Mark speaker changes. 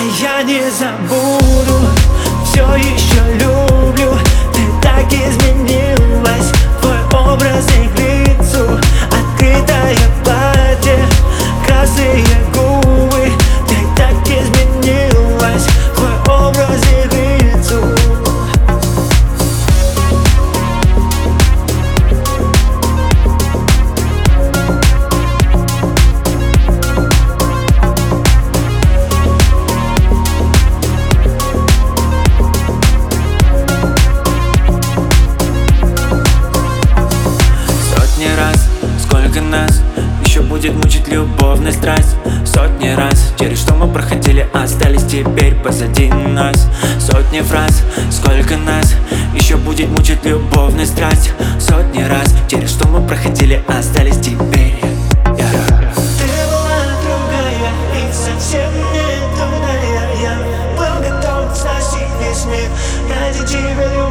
Speaker 1: я не забуду, все еще люблю. Ты так изменилась, твой образ и к лицу. Открытое платье, красные губы. Ты так изменилась, твой образ и к лицу.
Speaker 2: Сколько нас еще будет мучить любовная страсть? Сотни раз через что мы проходили, остались теперь позади нас. Сотни фраз, сколько нас еще будет мучить любовная страсть? Сотни раз через что мы проходили, остались теперь.
Speaker 1: Ты была другая и совсем не туда. Я был готов сносить весь мир ради тебя.